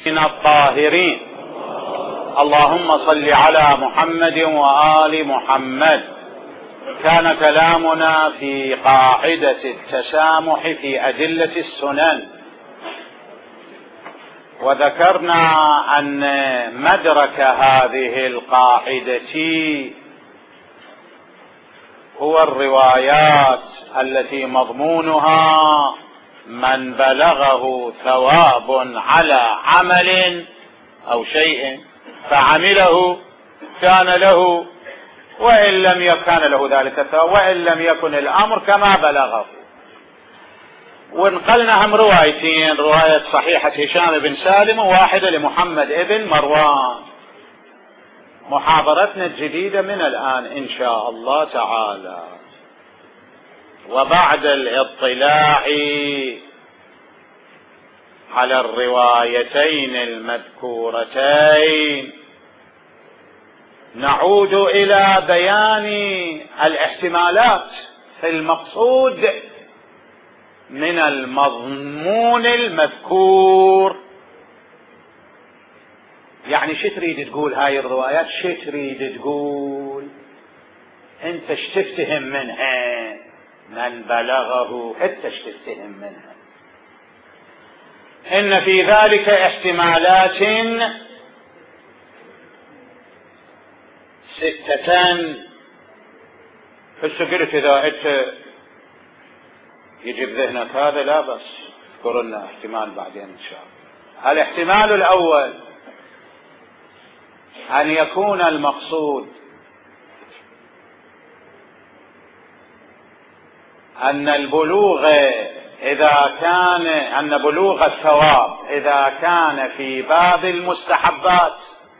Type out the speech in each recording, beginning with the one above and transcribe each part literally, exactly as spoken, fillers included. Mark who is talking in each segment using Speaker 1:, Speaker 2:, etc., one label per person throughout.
Speaker 1: من الطاهرين. اللهم صل على محمد وآل محمد. كان كلامنا في قاعدة التسامح في أدلة السنن، وذكرنا أن مدرك هذه القاعدة هو الروايات التي مضمونها من بلغه ثواب على عمل أو شيء فعمله كان له، وإن لم يكن له ذلك الثواب، وإن لم يكن الأمر كما بلغه. ونقلنا هم روايتين، رواية صحيحة هشام بن سالم وواحدة لمحمد ابن مروان. محاضرتنا الجديدة من الآن إن شاء الله تعالى، وبعد الاطلاع على الروايتين المذكورتين نعود إلى بيان الاحتمالات في المقصود من المضمون المذكور. يعني شو تريد تقول هاي الروايات؟ شو تريد تقول انت؟ ايش تفتهم منها؟ من بلغه انت ايش تفتهم منها؟ ان في ذلك احتمالات ستة. هسه قلت اذا انت يجي بذهنك هذا لا بس اذكر لنا احتمال بعدين ان شاء الله. الاحتمال الاول ان يكون المقصود ان البلوغ اذا كان ان بلوغ الثواب اذا كان في باب المستحبات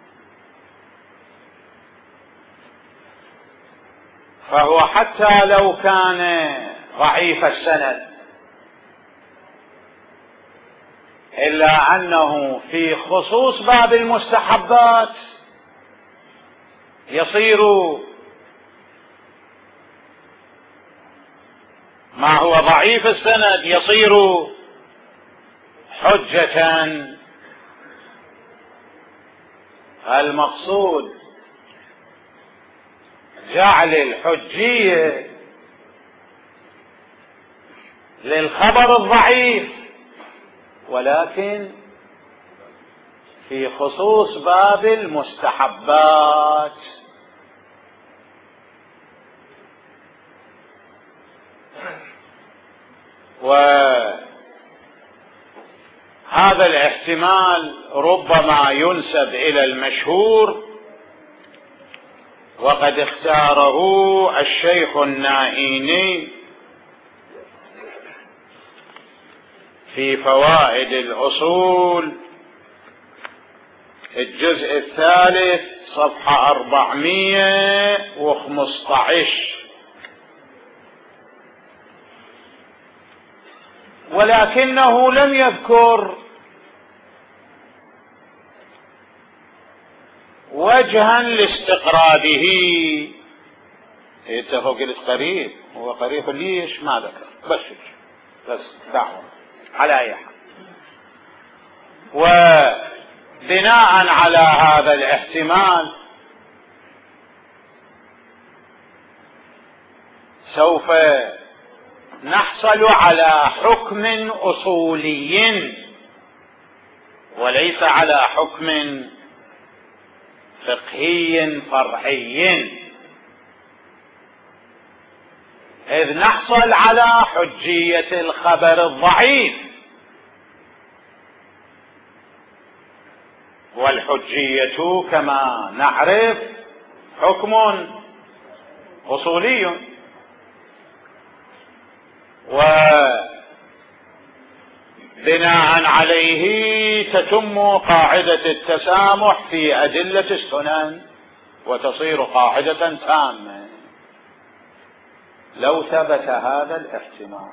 Speaker 1: فهو حتى لو كان ضعيف السند إلا أنه في خصوص باب المستحبات يصير ما هو ضعيف السند يصير حجة. المقصود جعل الحجية للخبر الضعيف، ولكن في خصوص باب المستحبات. وهذا الاحتمال ربما ينسب إلى المشهور، وقد اختاره الشيخ النائيني في فوائد الأصول الجزء الثالث صفحة أربعمائة وخمسة عشر. ولكنه لم يذكر وجها لاستقراده. انت فوق قريب، هو قريب ليش ما ذكر؟ بس بس دعوة على اي حال. وبناء على هذا الاحتمال سوف نحصل على حكم اصولي وليس على حكم فقهي فرعي، إذ نحصل على حجية الخبر الضعيف، والحجية كما نعرف حكم أصولي، وبناء عليه تتم قاعدة التسامح في أدلة السنن وتصير قاعدة تامة لو ثبت هذا الاحتمال.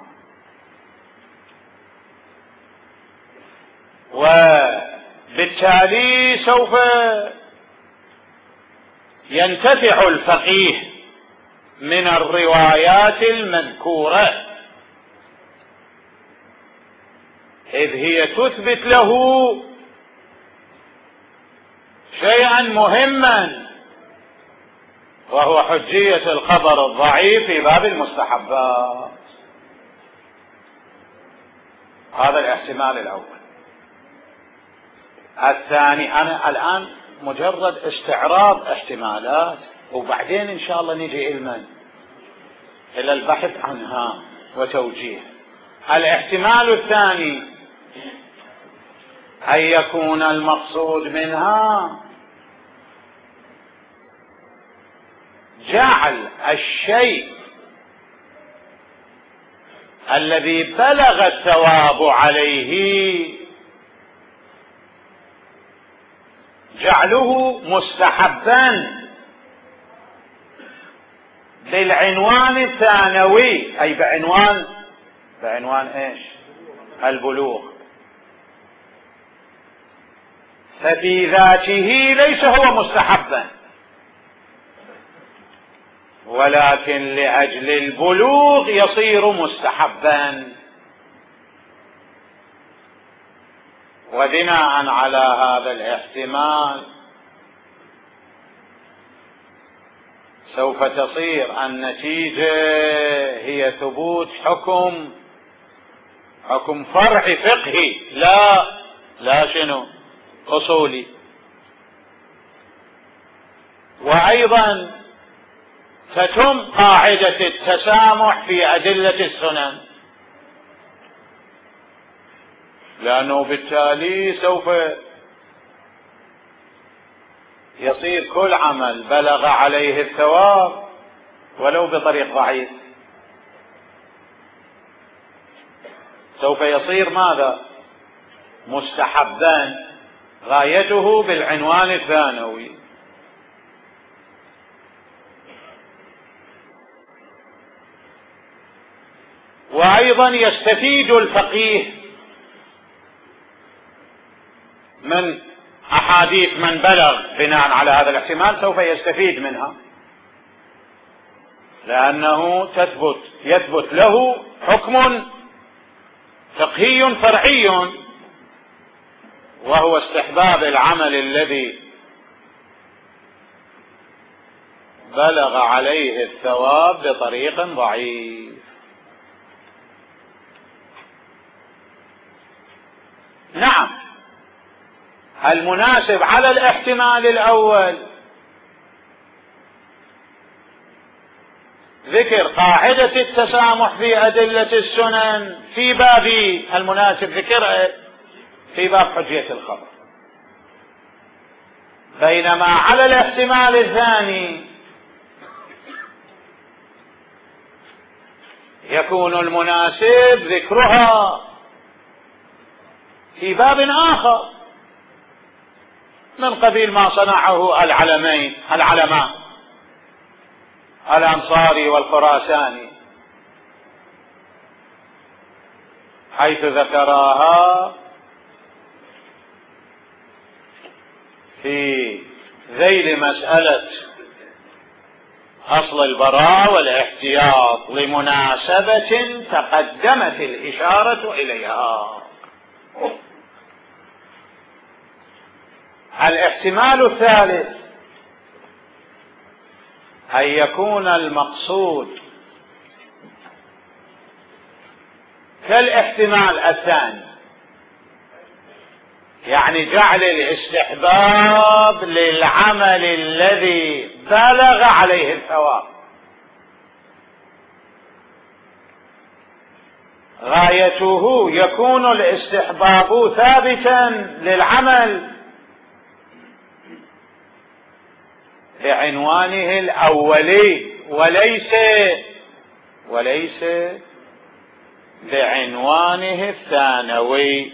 Speaker 1: وبالتالي سوف ينتفع الفقيه من الروايات المذكورة، إذ هي تثبت له شيئا مهما، وهو حجية الخبر الضعيف في باب المستحبات. هذا الاحتمال الأول. الثاني، أنا الآن مجرد استعراض احتمالات، وبعدين إن شاء الله نجي علما إلى البحث عنها وتوجيه. الاحتمال الثاني أن يكون المقصود منها جعل الشيء الذي بلغ الثواب عليه جعله مستحبا بالعنوان الثانوي، أي بعنوان بعنوان إيش؟ البلوغ. ففي ذاته ليس هو مستحبا، ولكن لأجل البلوغ يصير مستحبا. وبناء على هذا الاحتمال سوف تصير النتيجة هي ثبوت حكم حكم فرع فقهي، لا لا شنو أصولي. وأيضا تتم قاعدة التسامح في أدلة السنن، لأنه بالتالي سوف يصير كل عمل بلغ عليه الثواب ولو بطريق ضعيف سوف يصير ماذا؟ مستحبا، غايته بالعنوان الثانوي. وأيضا يستفيد الفقيه من أحاديث من بلغ بناء على هذا الاحتمال، سوف يستفيد منها، لأنه تثبت يثبت له حكم فقهي فرعي، وهو استحباب العمل الذي بلغ عليه الثواب بطريق ضعيف. نعم، المناسب على الاحتمال الأول ذكر قاعدة التسامح في أدلة السنن في باب المناسب ذكر في باب حجية الخبر، بينما على الاحتمال الثاني يكون المناسب ذكرها في باب آخر من قبيل ما صنعه العلمين العلماء الأنصاري والخراساني، حيث ذكراها في ذيل مسألة أصل البراء والاحتياط لمناسبة تقدمت الإشارة إليها. الاحتمال الثالث أن يكون المقصود كالاحتمال الثاني، يعني جعل الاستحباب للعمل الذي بلغ عليه الثواب، غايته يكون الاستحباب ثابتا للعمل بعنوانه الأولي وليس وليس بعنوانه الثانوي.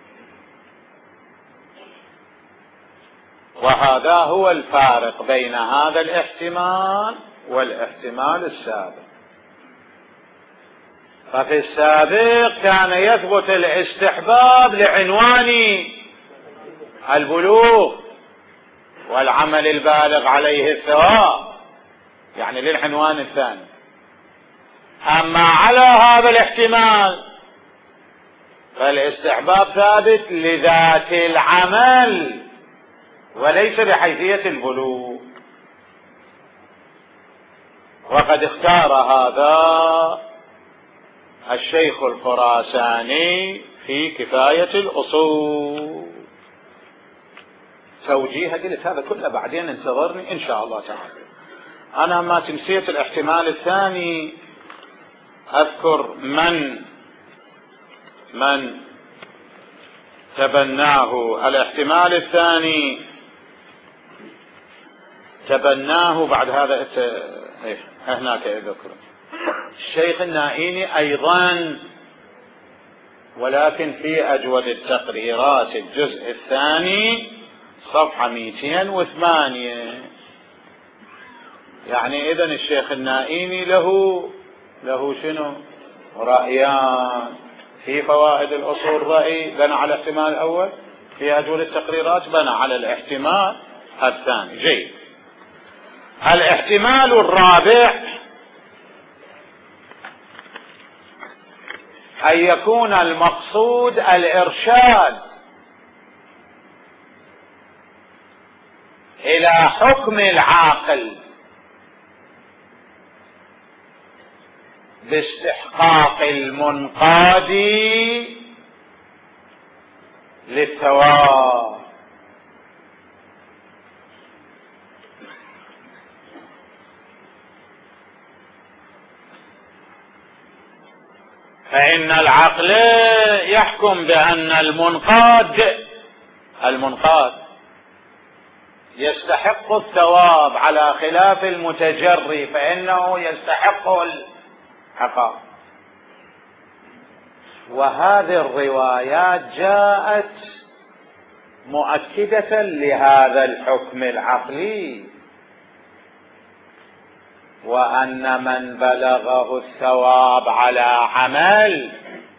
Speaker 1: وهذا هو الفارق بين هذا الاحتمال والاحتمال السابق. ففي السابق كان يثبت الاستحباب لعنوان البلوغ والعمل البالغ عليه الثواب، يعني للعنوان الثاني. أما على هذا الاحتمال فالاستحباب ثابت لذات العمل وليس بحيثية البلوغ. وقد اختار هذا الشيخ الخراساني في كفاية الأصول. توجيه قلت هذا كله بعدين انتظرني إن شاء الله تعالى. أنا ما تنسيت الاحتمال الثاني أذكر من من تبناه. الاحتمال الثاني تبناه بعد هذا هناك ذكر الشيخ النائيني أيضا، ولكن في أجود التقريرات الجزء الثاني صفحة مئتين وثمانية. يعني إذن الشيخ النائيني له له شنو رأيان في فوائد الأصول. رأي بنى على الاحتمال الأول، في أجود التقريرات بنى على الاحتمال الثاني. جيد. الاحتمال الرابع أن يكون المقصود الإرشاد إلى حكم العاقل باستحقاق المنقاد للثواب. فإن العقل يحكم بأن المنقاد المنقاد يستحق الثواب على خلاف المتجري فإنه يستحق العقاب. وهذه الروايات جاءت مؤكدة لهذا الحكم العقلي، وأن من بلغه الثواب على عمل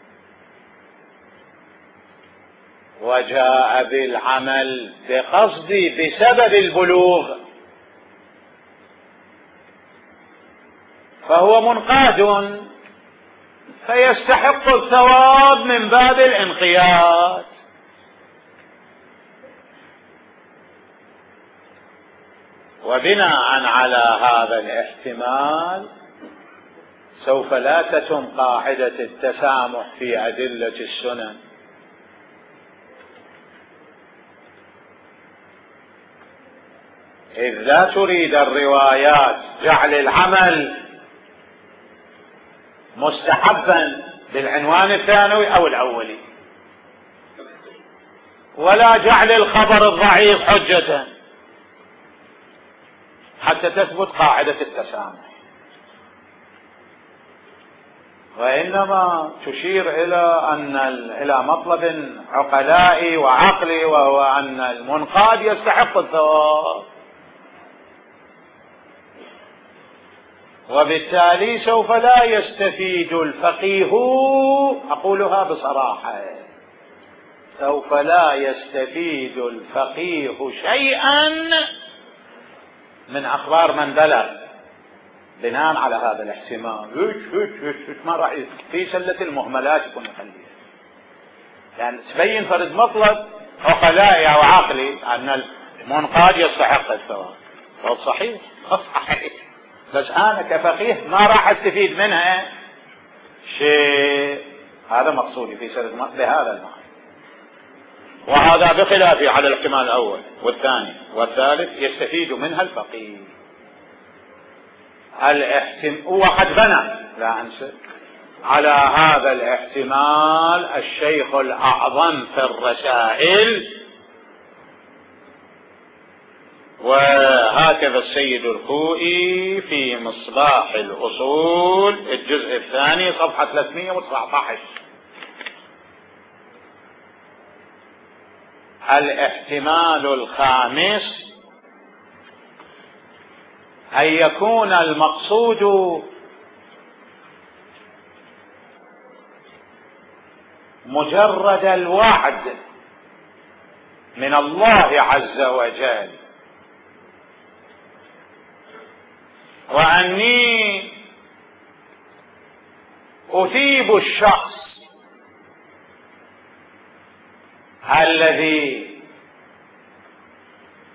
Speaker 1: وجاء بالعمل بقصد بسبب البلوغ فهو منقاد فيستحق الثواب من باب الانقياد. وبناء على هذا الاحتمال سوف لا تتم قاعدة التسامح في أدلة السنن، إذ لا تريد الروايات جعل العمل مستحبا بالعنوان الثانوي أو الأولي، ولا جعل الخبر الضعيف حجة حتى تثبت قاعدة التسامح، وإنما تشير إلى أن إلى مطلب عقلائي وعقلي، وهو أن المنقاد يستحق الثواب. وبالتالي سوف لا يستفيد الفقيه، أقولها بصراحة، سوف لا يستفيد الفقيه شيئا من أخبار من بلغ بناء على هذا الاحتمال. ما راح في سلة المهملات يكون يخليها، يعني تبين فرد مطلب عقلائي أو عقلي أن المنقاد يستحق الثواب. صحيح صحيح، بس أنا كفقيه ما راح أستفيد منها شيء. هذا مقصودي في سرد بهذا المعنى. وهذا بخلافه على الاحتمال الأول والثاني والثالث يستفيد منها الفقيه. الاحتمال وقد بنى لا أنسى على هذا الاحتمال الشيخ الأعظم في الرسائل، وهكذا السيد الخوئي في مصباح الأصول الجزء الثاني صفحة ثلاثمئة وتسعة عشر. الاحتمال الخامس أن يكون المقصود مجرد الوعد من الله عز وجل، وأني أثيب الشخص الذي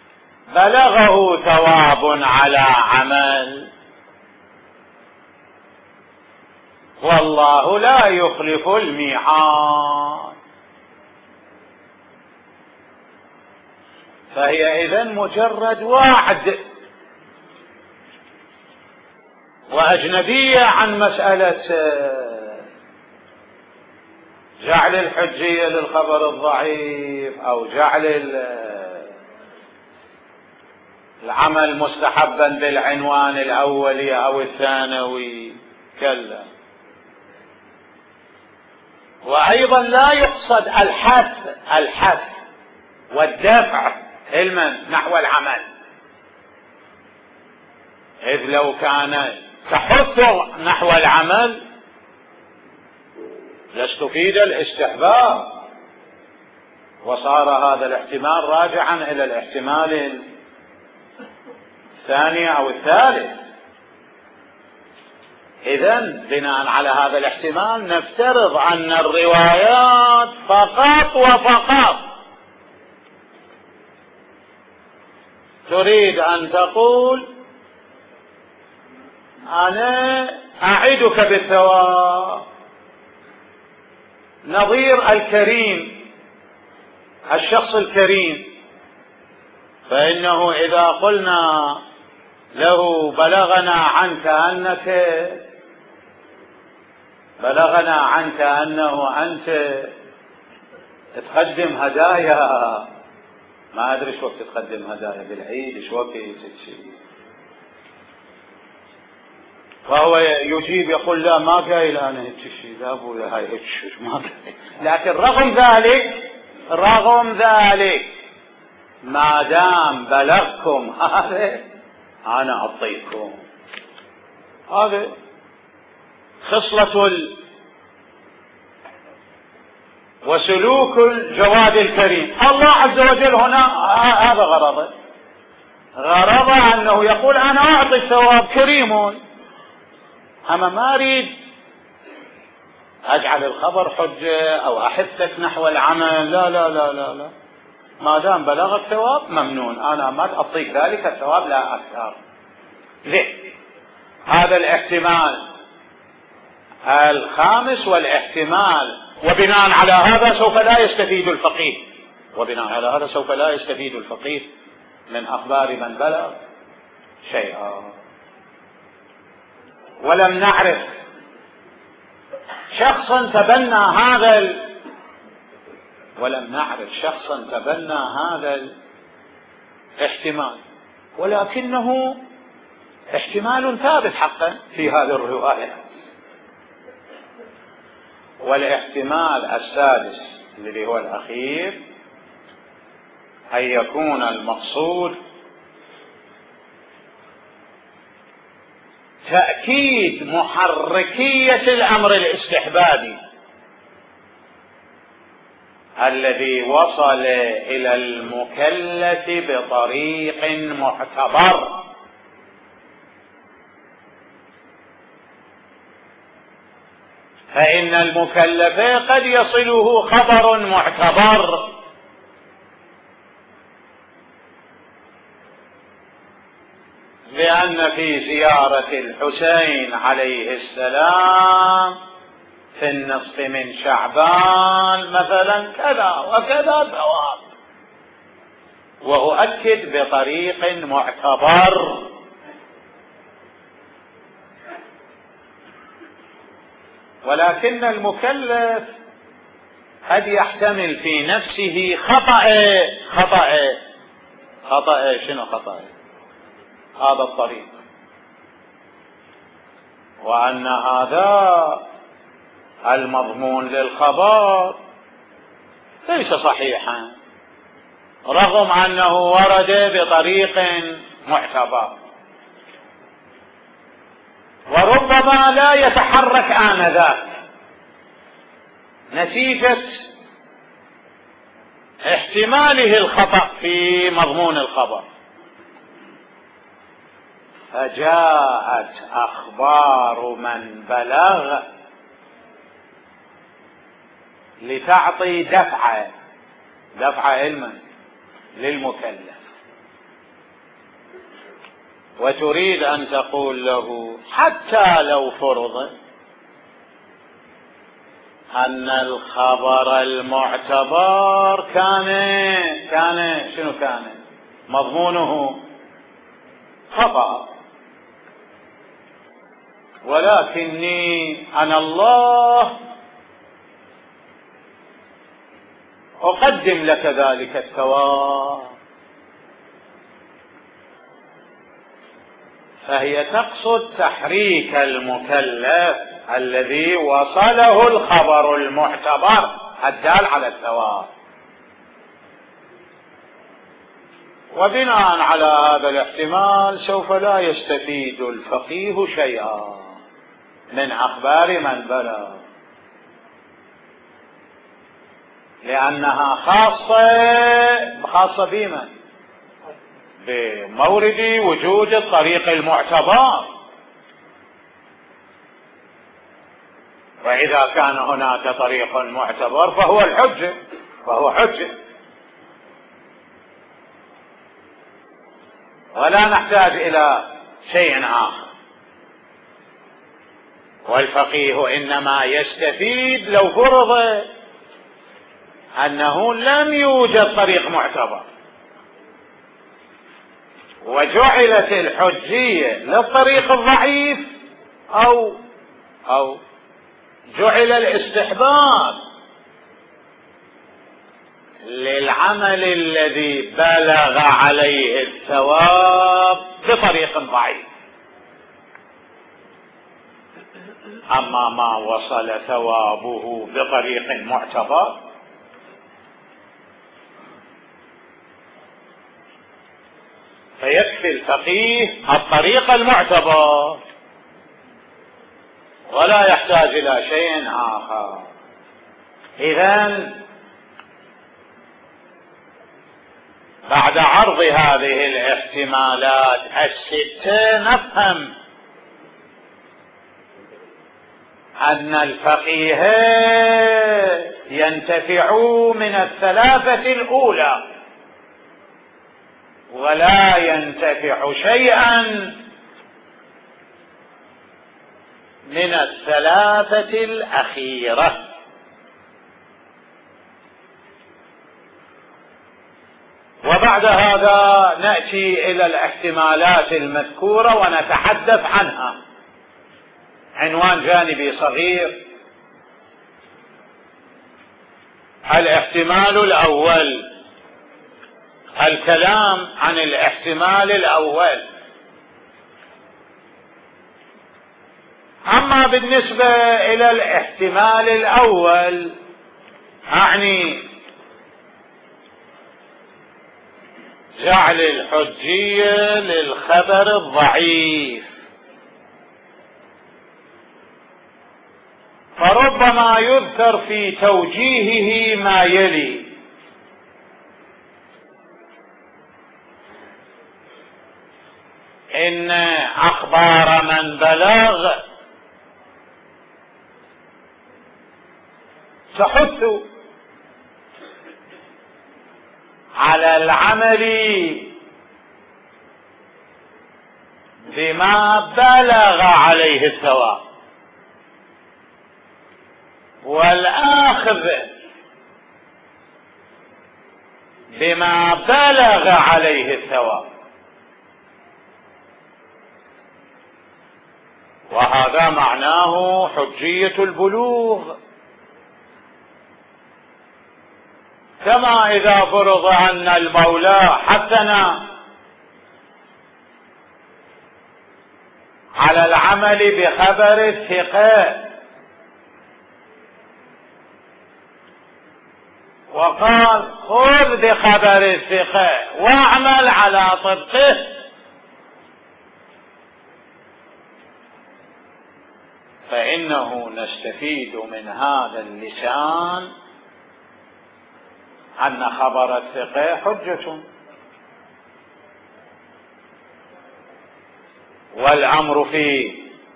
Speaker 1: بلغه ثواب على عمل، والله لا يخلف الميعاد. فهي إذن مجرد وعد، وأجنبية عن مسألة جعل الحجية للخبر الضعيف أو جعل العمل مستحبا بالعنوان الأولي أو الثانوي، كلا. وأيضا لا يقصد الحث الحث والدفع علما نحو العمل، إذ لو كان تحث نحو العمل لاستفيد الاستحباب، وصار هذا الاحتمال راجعا إلى الاحتمال الثاني أو الثالث. إذن بناء على هذا الاحتمال نفترض أن الروايات فقط وفقط تريد أن تقول أنا أعدك بالثواب، نظير الكريم، الشخص الكريم، فإنه إذا قلنا له بلغنا عنك أنك بلغنا عنك أنه أنت تقدم هدايا، ما أدري شو وقت تقدم هدايا بالعيد، شو وقت تشي، فهو يجيب يقول لا ما قايل أنا هيك شيء، لا أبويا هاي هيك شيء ما قايل. لكن رغم ذلك رغم ذلك ما دام بلغكم هذا أنا أعطيكم. هذا خصلة ال... وسلوك الجواد الكريم. الله عز وجل هنا هذا غرضه، غرضه أنه يقول أنا أعطي الثواب كريم، أما ما أريد أجعل الخبر حجة أو أحثك نحو العمل، لا لا لا لا لا، ما دام بلغ الثواب ممنون، أنا ما أعطيك ذلك الثواب لا أكثر. ليه؟ هذا الاحتمال الخامس والاحتمال. وبناء على هذا سوف لا يستفيد الفقيه، وبناء على هذا سوف لا يستفيد الفقيه من أخبار من بلغ شيئا. ولم نعرف شخصا تبنى هذا ال... ولم نعرف شخصا تبنى هذا الاحتمال، ولكنه احتمال ثابت حقا في هذه الرواية. والاحتمال السادس الذي هو الأخير أن يكون المقصود تأكيد محركية الأمر الاستحبابي الذي وصل إلى المكلف بطريق معتبر، فإن المكلف قد يصله خبر معتبر، لأن في زيارة الحسين عليه السلام في النصف من شعبان مثلا كذا وكذا ثواب، وأؤكد بطريق معتبر. ولكن المكلف قد يحتمل في نفسه خطأ خطأ خطأ شنو خطأ هذا الطريق، وأن هذا المضمون للخبر ليس صحيحا رغم أنه ورد بطريق معتبر، وربما لا يتحرك آنذاك نتيجة احتماله الخطأ في مضمون الخبر، فجاءت أخبار من بلغ لتعطي دفعة دفعة علما للمكلف، وتريد أن تقول له حتى لو فرض أن الخبر المعتبر كان كان شنو كان مضمونه خطأ، ولكني أنا الله أقدم لك ذلك الثواب، فهي تقصد تحريك المكلف الذي وصله الخبر المعتبر الدال على الثواب. وبناء على هذا الاحتمال سوف لا يستفيد الفقيه شيئا من أخبار من بلغ، لأنها خاصة خاصة بمن؟ بمورد وجود الطريق المعتبر، وإذا كان هناك طريق معتبر فهو الحجة، فهو حجة، ولا نحتاج إلى شيء آخر. والفقيه إنما يستفيد لو فرض أنه لم يوجد طريق معتبر وجعلت الحجية للطريق الضعيف، أو أو جعل الاستحباب للعمل الذي بلغ عليه الثواب بطريق ضعيف. أما ما وصل ثوابه بطريق معتبر فيكفي الفقيه الطريق المعتبر ولا يحتاج إلى شيء آخر. إذن بعد عرض هذه الاحتمالات الستة نفهم أن الفقيه ينتفع من الثلاثة الأولى ولا ينتفع شيئا من الثلاثة الأخيرة. وبعد هذا نأتي إلى الاحتمالات المذكورة ونتحدث عنها. عنوان جانبي صغير: الاحتمال الأول، الكلام عن الاحتمال الأول. أما بالنسبة إلى الاحتمال الأول أعني جعل الحجية للخبر الضعيف، فربما يذكر في توجيهه ما يلي: إن أخبار من بلغ تحث على العمل بما بلغ عليه الثواب والآخذ بما بلغ عليه الثواب، وهذا معناه حجية البلوغ. كما إذا فرض أن المولى حثنا على العمل بخبر الثقة وقال: خذ بخبر الثقة واعمل على طبقه، فإنه نستفيد من هذا اللسان أن خبر الثقة حجة، والأمر في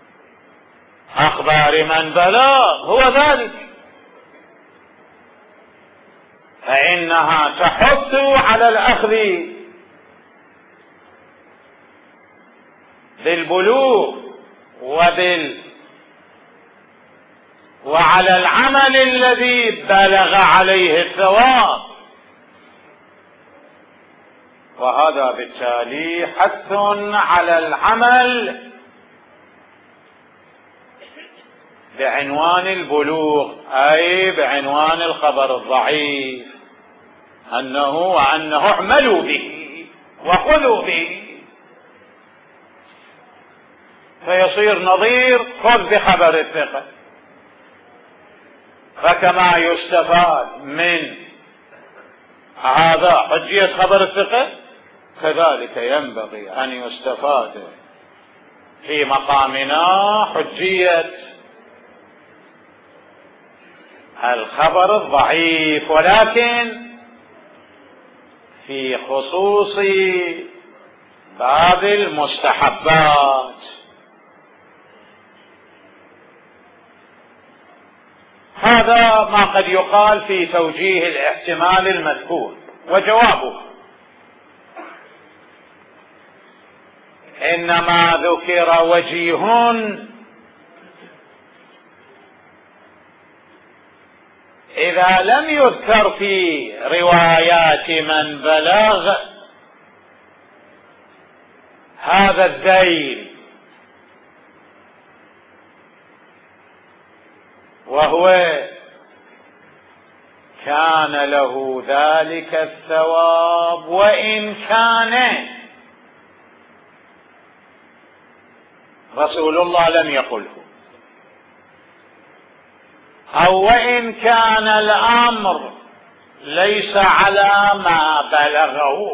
Speaker 1: أخبار من بلغ هو ذلك، فإنها تحث على الأخذ بالبلوغ وبال وعلى العمل الذي بلغ عليه الثواب، وهذا بالتالي حث على العمل بعنوان البلوغ، أي بعنوان الخبر الضعيف، أنه وأنه اعملوا به وخذوا به، فيصير نظير خذ بخبر الثقة. فكما يستفاد من هذا حجية خبر الثقة، كذلك ينبغي أن يستفاد في مقامنا حجية الخبر الضعيف، ولكن في خصوص باب المستحبات. هذا ما قد يقال في توجيه الاحتمال المذكور، وجوابه إنما ذكر وجيه إذا لم يذكر في روايات من بلغ هذا الذيل، وهو كان له ذلك الثواب وإن كان رسول الله لم يقله، أو وإن كان الأمر ليس على ما بلغه،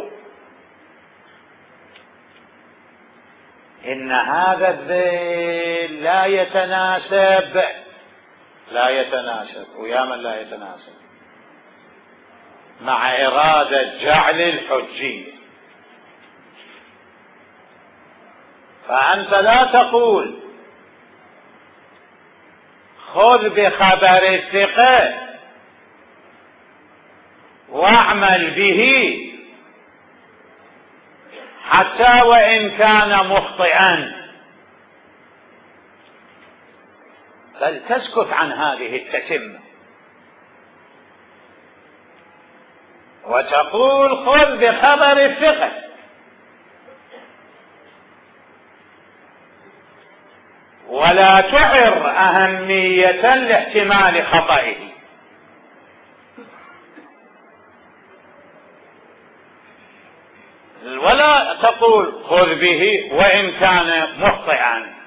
Speaker 1: إن هذا الذيل لا يتناسب لا يتناسب ويا من لا يتناسب مع إرادة جعل الحجية. فأنت لا تقول خذ بخبر الثقة واعمل به حتى وإن كان مخطئا، بل تسكت عن هذه التتمة وتقول خذ بخبر الثقة، ولا تعر أهمية لاحتمال خطئه، ولا تقول خذ به وإن كان مخطئا.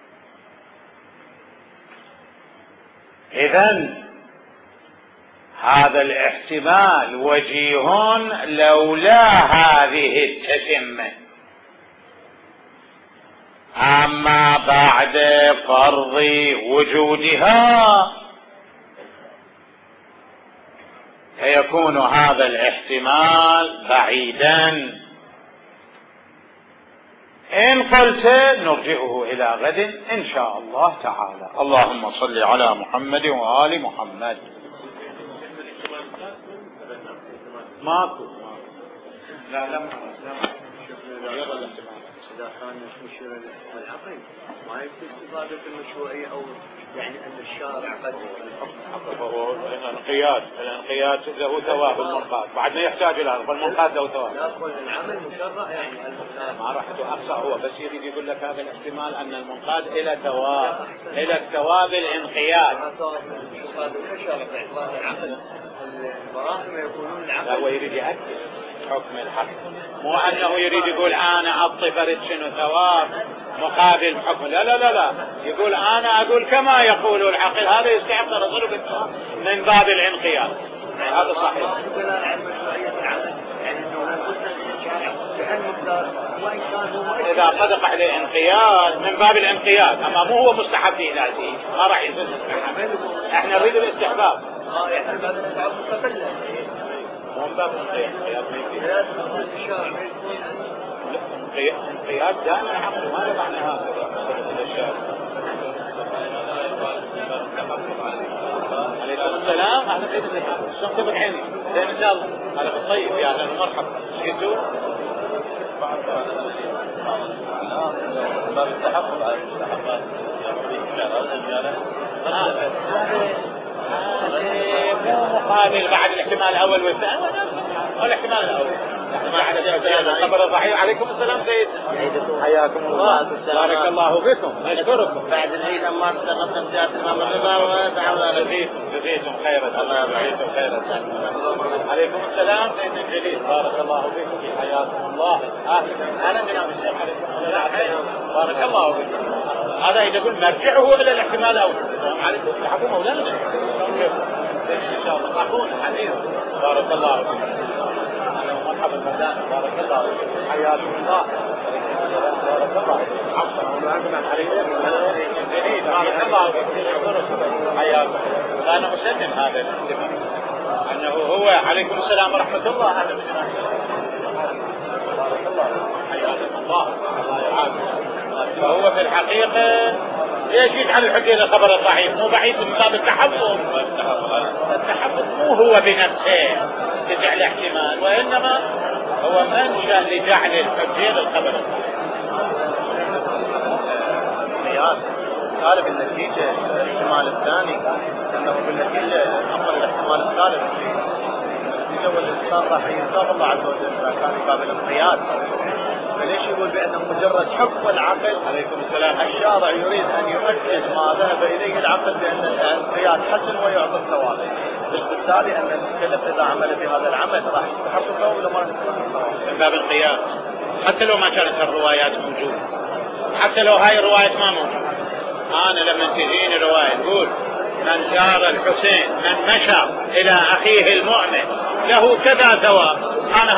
Speaker 1: إذن هذا الاحتمال وجيه لولا هذه التتمة، أما بعد فرض وجودها فيكون هذا الاحتمال بعيدا. إن قلت نرجعه إلى غد إن شاء الله تعالى. اللهم صل على محمد وآل محمد. ماكو لا لا
Speaker 2: إذا كان مشير العقل ما يكتب استفادة المشروعية أو يعني أن الشارع قد
Speaker 1: هو الانقياد الانقياد له ثواب المنقاد، بعد ما يحتاج إلى هذا فالمنقاد له ثواب.
Speaker 2: يدخل العمل مشرع يعني
Speaker 1: ما راح أقصى، هو بس يريد يقول لك هذا الاحتمال أن المنقاد إلى ثواب إلى الثواب الانقياد.
Speaker 2: البراهمة يقولون العقل
Speaker 1: هو يريد يأكد حكم الحق، مو أنه يريد يقول أنا أعطي فرد شنو ثواب مقابل حكم، لا لا لا لا، يقول أنا أقول كما يقول العقل، هذا يستحق الرسول من باب الانقياد. هذا صحيح. إذا صدق عليه انقياد من باب الانقياد، أما مو هو مستحب في ذاته، ما راح يصير مستحب. احنا نريد الاستحباب.
Speaker 2: اه يعني باب الاستحباب مستقلة.
Speaker 1: مو من باب الانقياد، انقياد دائما عقل، هذا معنى هذا. عليكم السلام، أهلا بك. شلون تبك عيني؟ زين إن شاء الله. هلا بالطيب يا أهلا ومرحبا. ايش تقول؟ مو مقابل بعد الاحتمال الاول والثاني او الاحتمال الاول الخبر الضحية. عليكم السلام سيد، حياكم الله، بارك الله بكم، نشكركم.
Speaker 2: بعد العيد أما تقدم سيادة الإمام الرضا وتعالى
Speaker 1: جزيتم جزيتم خيرا، جزيتم خيرا. عليكم السلام سيد الجليل، بارك الله بكم، حياكم الله. أهلا جناب الشيخ، بارك الله بكم. هذا يقول مرجعه إلى الاحتمال الأول. عليكم تحكم مولانا إن شاء الله أخونا حبيبي، بارك الله بكم. مرحبا مدام، بارك الله فيك، حياكم الله، بارك الله فيك، عفوا عنكم عليكم جديد، بارك الله فيك، حياكم. انا مسلم هذا الاهتمام انه هو. عليكم السلام ورحمه الله، هذا بارك الله، حياكم الله، الله يعافيك. فهو في الحقيقه ليش يجعل الحجه الخبر الضعيف؟ مو بعيد من باب التحفظ. التحفظ مو هو بنفسه تجعل احتمال، وانما هو منشأ لجعل الحجه للخبر الضعيف.
Speaker 2: قال بالنتيجة الاحتمال الثاني أنه بالنتيجة أفضل الاحتمال الثالث. النتيجة والإنسان راح ينصاف الله عز وجل إذا كان قابل القياس. فليش يقول بأنه مجرد حكم العقل؟
Speaker 1: عليكم السلام.
Speaker 2: الشارع يريد أن يؤكد ما ذهب إليه العقل بأن القياس حسن ويعطي الثواب. بالتالي أن المكلف إذا عمل بهذا العمل راح يستحق الثواب ولا ما يستحق الثواب؟
Speaker 1: من باب القياس، حتى لو ما كانت الروايات موجودة، حتى لو هاي الروايات ما موجودة. أنا لما تجيني رواية تقول من زار الحسين من مشى إلى أخيه المؤمن له كذا ثواب، أنا